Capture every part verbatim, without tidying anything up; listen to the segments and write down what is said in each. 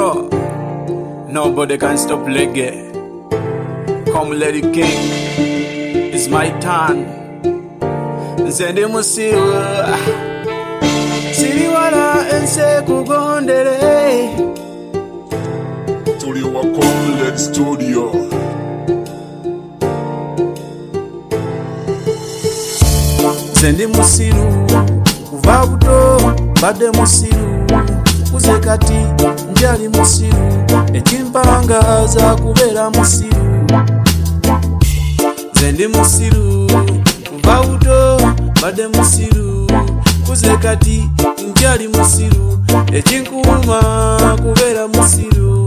know nobody can stop reggae. Come Lady King, it's my turn. Nzende musiru siriwala ense kugondere tuli wa Come Lady Studio. Nzende musiru kuva buto badde musiru kuze kati njali musiru ekimpangaza kubeera musiru. Nzende musiru kuva buto badde musiru kuze kati njali musiru ekinkuuma kubeera musiru.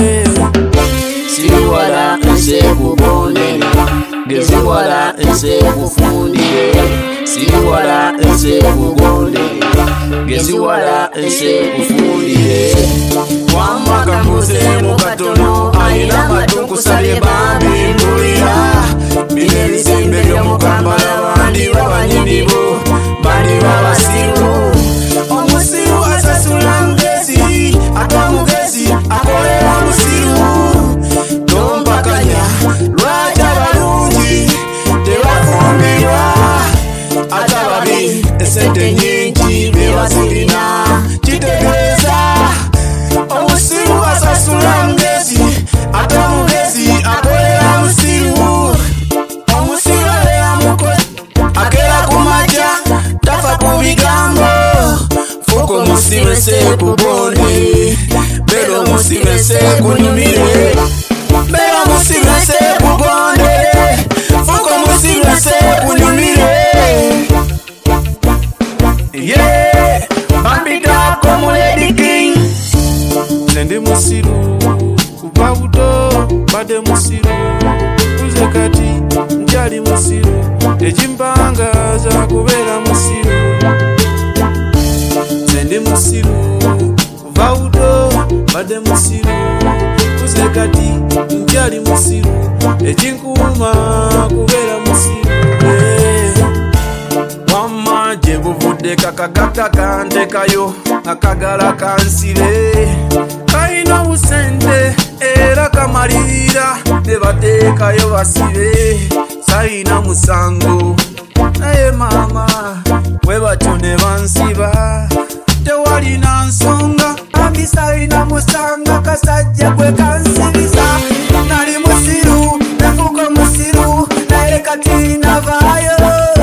Siriwala nse kubondere geziwala nse kufundire. Siriwala nse kubondere geziwala nse kufundire. Wamaka mbuze mukatono ayina matukusale bambi mbulira bine bisembe byomukambala bandi babanyinibo bandi babasiru. Omusiru asasula mugezi ate omugezi akolera musiru. Tompakanya lwaki abalungi tebafumbirwa ate ababi esente nyingi bebazirina. Kitegeeza omusiru asasula mugezi ate omugezi akolera musiru. Omusiru alera mukozi akera kumaja tafa ku bigambo. Fuko omusiru ense kubonde beera omusiru ense kunyumire. Beera omusiru ense kubonde fuko omusiru ense kunyumire. Yeah, bambida Come Lady King. Nzende musiru kuva buto badde musiru kuze kati njali musiru ekimpangaza kubeera musiru. Nzende musiru kuva buto badde musiru kuze kati njali musiru ekinkuuma kubeera musiru. Wamma gye buvudde kakagata kantekayo akagala kansire kalina busente era kamalirira ne bateekayo basibe. Sayina musango naye maama bwe batyo ne bansiba tewalina nsonga. Ambi sayina musanga kasajja gwe kansiriza. Nali musiru nafuuka musiru naye kati navaayo.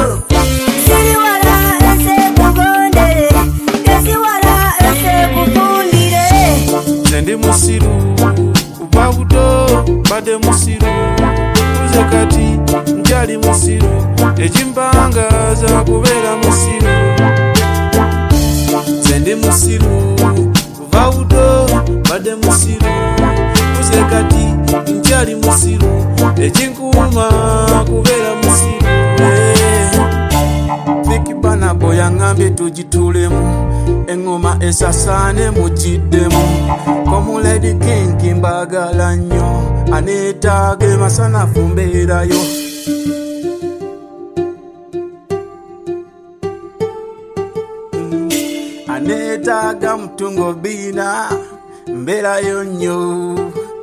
Nzende musiru kuva buto badde musiru kuze kati njali musiru ekimpangaza kubeera musiru. Nzende musiru kuva buto badde musiru kuze kati njali musiru ekinkuuma kubeera musiru. Fikibana boya ngambye tugitulemu engoma esasaane mukiddemu. Come Lady King kimbagala nnyo aneetaage masanafu mbeerayo. Aneetaaga mutungo biina mbeerayo nnyo.